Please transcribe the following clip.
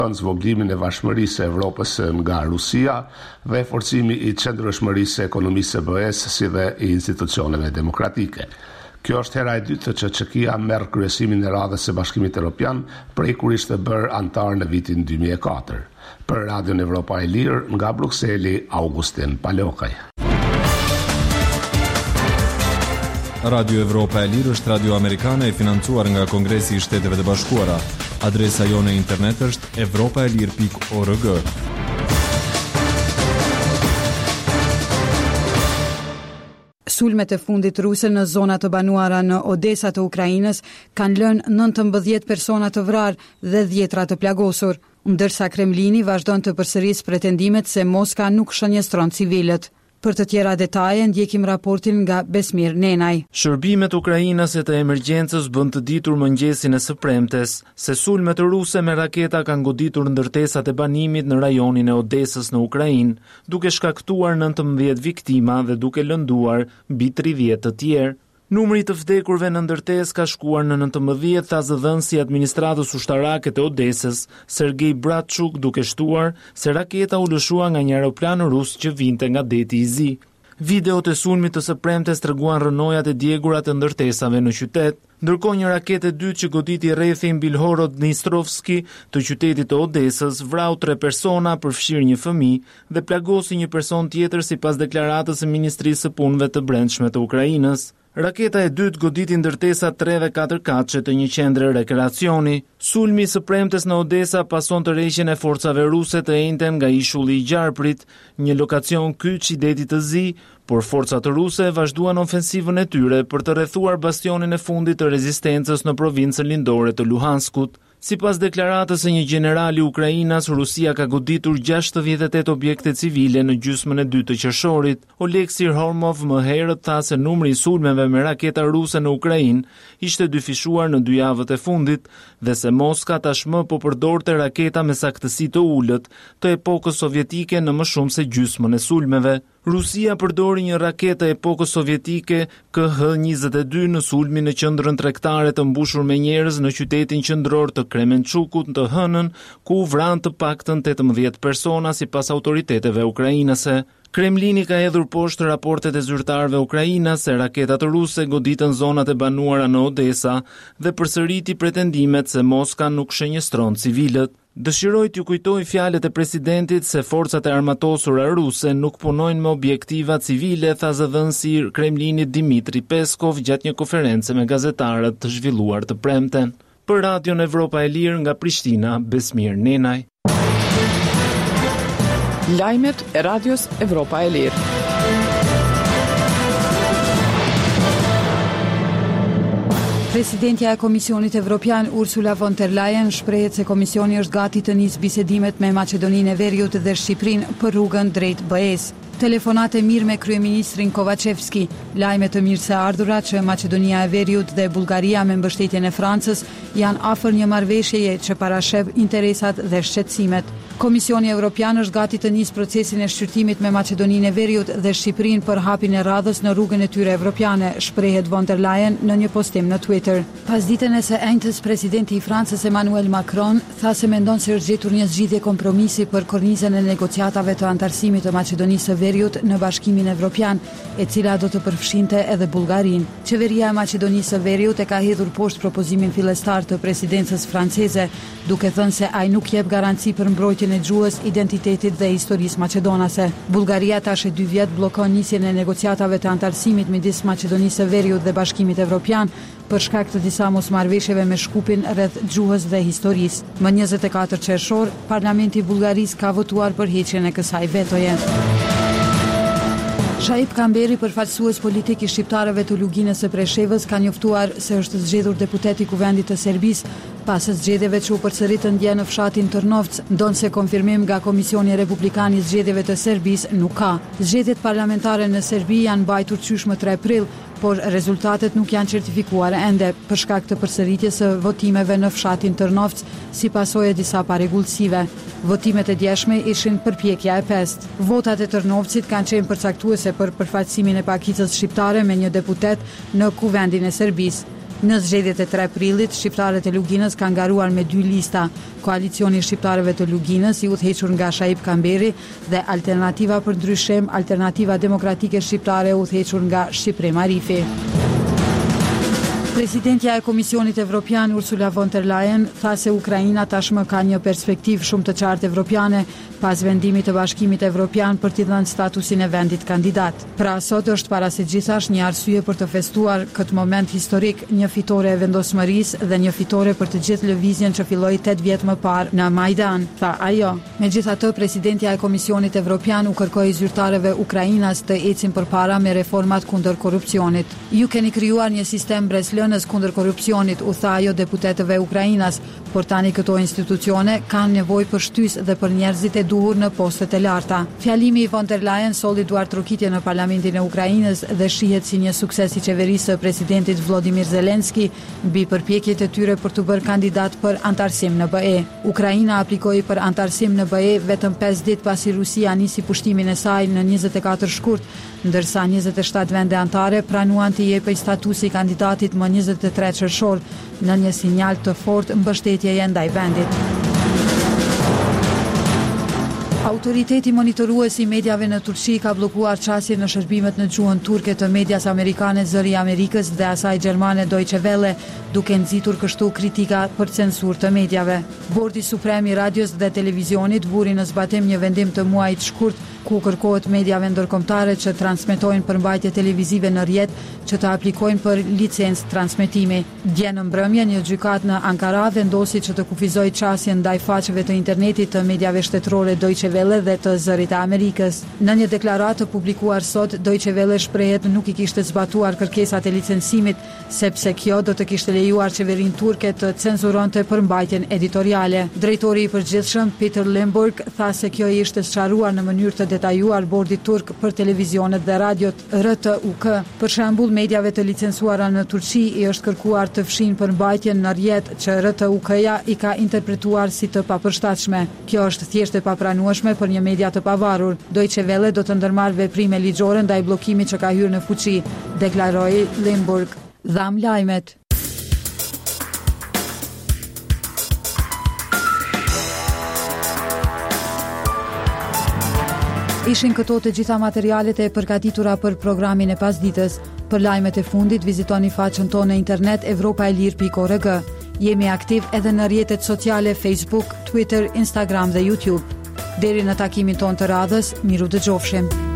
Zvoglimin e vashmërisë së Evropës nga Rusia dhe forcimi I qëndrueshmërisë së ekonomisë së BE-s si dhe I institucioneve demokratike. Kjo është hera e dytë që Çekia merr kryesimin e radhës së Bashkimit Evropian prej kur ishte bërë antar në vitin 2004. Për Radion Evropa e Lirë nga Brukseli, Augustin Palokaj. Radio Evropa e Lirë është radio amerikane e financuar nga Kongresi I Shteteve të Bashkuara. Adresa jone internet është evropaelir.org. Sulmet e fundit ruse në zonat të banuara në Odesa të Ukrainës kanë lënë 19 persona të vrarë dhe 10 të plagosur, ndërsa Kremlini vazhdon të përsërisë pretendimet se Moska nuk shënjestron civilët. Për të tjera detaje ndjekim raportin nga Besmir Nenaj. Shërbimet ukrainase të emergjencës bën të ditur mëngjesin e së premtes se sulmet ruse me raketa kanë goditur ndërtesat e banimit në rajonin e Odesës në Ukrainë, duke shkaktuar 19 viktima dhe duke lënduar mbi 30 të tjerë. Numri të vdekurve në ndërtesë ka shkuar në 19, tha zëdhënësi I administratës ushtarake të Odesës, Sergej Bratchuk, duke shtuar se raketa u lëshua nga një aeroplan rus që vinte nga deti I zi. Videot e sulmit të së premtes treguan rënojat e djegura të ndërtesave në qytet, ndërkohë një raketë e dytë që goditi rrethin Bilhorod-Dnistrovski të qytetit të Odesës vrau 3 persona, përfshirë një fëmijë dhe plagosi një person tjetër sipas deklaratës së Ministrisë së Punëve të Brendshme të Ukrainës. Raketa e dytë goditi ndërtesa 3 dhe 4 katëshe të një qendre rekreacioni. Sulmi së premtes në Odesa pason të rreshjen e forcave ruse të enjten nga ishulli I Gjarprit, një lokacion kyç I detit të zi, por forcat ruse vazhduan ofensivën e tyre për të rrethuar bastionin e fundit të rezistencës në provincën lindore të Luhanskut. Sipas deklaratës së një generali Ukrainas, Rusia ka goditur 68 objekte civile në gjysmën e dytë të qershorit. Oleksij Hormov më herët tha se numri I sulmeve me raketa ruse në Ukrainë ishte dyfishuar në 2 javët e fundit dhe se Moska tashmë po përdorte raketa me saktësi të ulët të epokës sovjetike në më shumë se gjysmën e sulmeve. Rusia përdori një raketë e epokës sovjetike KH-22 në sulmin në qendrën tregtare të mbushur me njerëz në qytetin qendror të Kremenchukut të hënën, ku u vran të paktën 18 persona sipas autoriteteve ukrainase. Kremlini ka hedhur poshtë raportet e zyrtarëve ukrainas se raketat ruse goditën zonat e banuara në Odesa dhe përsëriti pretendimet se Moska nuk shënjestron civilët. Dëshiroj t'ju kujtoj fjalët e presidentit se forcat e armatosura ruse nuk punojnë me objektiva civile, tha zëdhënësi I Kremlinit Dmitri Peskov gjatë një konference me gazetarët të zhvilluar të premten. Për Radion Evropa e Lirë nga Prishtina, Besmir Nenaj. Lajmet e Radios Evropa e Lirë. Presidentja e Komisionit Evropian Ursula von der Leyen shprehet se Komisioni është gati të nisë bisedimet me Maqedoninë e Veriut dhe Shqipërinë për rrugën drejt BE-s. Telefonate mirë me kryeministrin Kovacevski, lajme të mirë se ardhura që Maqedonia e Veriut dhe Bullgaria me mbështetjen e Francës janë afër një marrëveshjeje që parashef interesat dhe shqetësimet. Komisioni Evropian është gati të nisë procesin e shqyrtimit me Maqedoninë e Veriut dhe Shqipërinë për hapjen e radhës në rrugën e tyre evropiane, shprehet von der Leyen në një postim në Twitter. Pas ditën e së enjtës, presidenti I Francës Emmanuel Macron tha se mendon se është gjetur një zgjidhje kompromisi për kornizën e negociatave të antarësimit të Maqedonisë së Veriut në Bashkimin Evropian, e cila do të përfshinte edhe Bullgarinë. Qeveria e Maqedonisë së Veriut e ka hedhur poshtë propozimin fillestar të presidencës franceze, duke thënë se ai nuk jep garanci për mbrojtjen e gjuhës, identitetit dhe historisë maqedonase. Bullgaria tash e 2 vjet bllokon nisjen e negociatave të antarësimit midis Maqedonisë së Veriut dhe Bashkimit Evropian për shkak të disa mosmarrëveshjeve me Shkupin rreth gjuhës dhe historisë. Më 24 qershor, Parlamenti I Bullgarisë ka votuar për heqjen e kësaj vetoje. Shaip Kamberi, përfaqësues politik I shqiptarëve të Luginës së Preshevës, ka njoftuar se është zgjedhur deputet I Kuvendit të Serbisë pas zgjedhjeve që u përsëritën dje në fshatin Trnovc, ndonse konfirmim nga Komisioni Republikan I zgjedhjeve të Serbisë nuk ka. Zgjedhjet parlamentare në Serbi janë mbajtur qysh më 3 prill, por rezultatet nuk janë certifikuar ende për shkak të përsëritjes së votimeve në fshatin Trnovc si pasojë disa parregullsive. Votimet e djeshme ishin përpjekja e pestë. Votat e Trnovcit kanë qenë përcaktuese për përfaqësimin e pakicës shqiptare me një deputet në Kuvendin e Serbisë. Në zgjedhjet e 3 prillit, shqiptarët e Luginës kanë garuar me 2 lista. Koalicioni i shqiptarëve të Luginës, i udhëhequr nga Shaib Kamberi, dhe Alternativa për Ndryshim, Alternativa Demokratike Shqiptare, udhëhequr nga Shqiprim Arifi. Presidentja e Komisionit Evropian Ursula von der Leyen tha se Ukraina tashmë ka një perspektivë shumë të qartë evropiane pas vendimit të Bashkimit Evropian për t'i dhënë statusin e vendit kandidat. Pra sot është para së gjithash një arsye për të festuar këtë moment historik, një fitore e vendosmërisë dhe një fitore për të gjithë lëvizjen që filloi 8 vjet më parë në Majdan, tha ajo. Megjithatë, presidentja e Komisionit Evropian u kërkoi zyrtarëve ukrainas të ecin përpara me reformat kundër korrupsionit. Ju keni krijuar një sistem breslënës kundër korrupsionit, u tha ajo deputetëve ukrainas, por tani këto institucione kanë nevojë për shtysë dhe për njerëzit e duhur në postet e larta. Fjalimi i von der Leyen solli duar trokitje në parlamentin e Ukrainës dhe shihet si një sukses i qeverisë së presidentit Volodymyr Zelensky mbi përpjekjet e tyre për të bërë kandidat për antarësim në BE. Ukraina aplikoi për antarësim në BE vetëm 5 ditë pasi Rusia nisi pushtimin e saj në 24 shkurt, ndërsa 27 vende antare pranuan të jepej statusi kandidatit më 23 qershor, në një sinjal të fortë mbështetjeje ndaj vendit. Autoriteti monitorues i mediave në Turqi ka bllokuar çastje në shërbimet në gjuhën turke të medias amerikane Zëri i Amerikës dhe asaj gjermane Deutsche Welle, duke nxitur kështu kritika për censurë të mediave. Bordi Suprem i Radios dhe Televizionit vuri në zbatim një vendim të muajit shkurt ku kërkohet mediave ndërkombëtare që transmetojnë përmbajtje televizive në rrjet që të aplikojnë për licencë transmetimi. Dje në mbrëmje, një gjykatë në Ankara vendosi që të kufizojë çastjen ndaj faqeve të internetit të mediave shtetërore Deutsche Welle dhe të Zërit të Amerikës. Në një deklaratë publikuar sot, Deutsche Welle shprehet nuk i kishte zbatuar kërkesat e licencimit, sepse kjo do të kishte lejuar qeverinë turke të censuronte përmbajtjen editoriale. Drejtori i përgjithshëm Peter Limburg tha se kjo ishte sqaruar në mënyrë të detajuar bordit turk për televizionet dhe radiot RTUK. Për shembull, mediave të licencuara në Turqi i është kërkuar të fshinë përmbajtjen në rrjet që RTUK-ja i ka interpretuar si të papërshtatshme. Kjo është thjesht e papranueshme për një media të pavarur. Deutsche Welle do të ndërmarrë veprime ligjore ndaj bllokimit që ka hyrë në fuqi, deklaroi Limburg. Dham lajmet. Ishin këto të gjitha materialet e përgatitura për programin e pasditës. Për lajmet e fundit vizitoni faqen tonë në internet europaelir.org. Jemi aktiv edhe në rrjetet sociale Facebook, Twitter, Instagram dhe YouTube. Deri në takimin tonë të radhës, miru dëgjofshim.